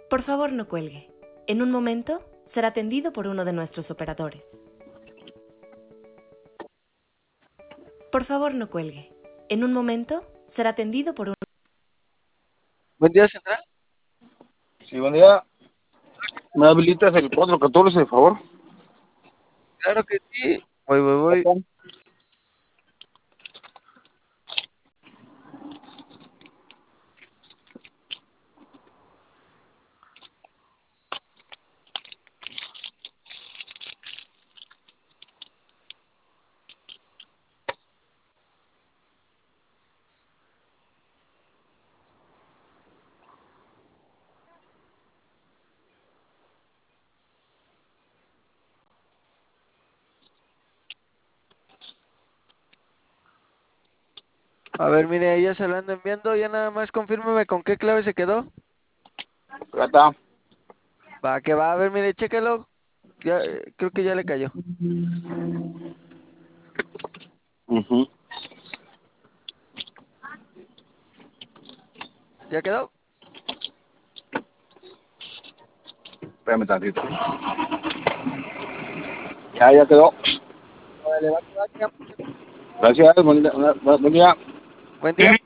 Por favor, no cuelgue. En un momento será atendido por uno de nuestros operadores. Por favor, no cuelgue. En un momento será atendido por un... Buen día, Central. Sí, buen día. ¿Me habilitas el 414, por favor? Claro que sí. Voy. A ver, mire, ya se lo ando enviando. Ya nada más confírmeme con qué clave se quedó. Ya está. Va, que va. A ver, mire, chéquelo. Ya, creo que ya le cayó. ¿Ya quedó? Espérame tantito. Ya quedó. Vale, va, que va. Gracias, buen día. Buen día.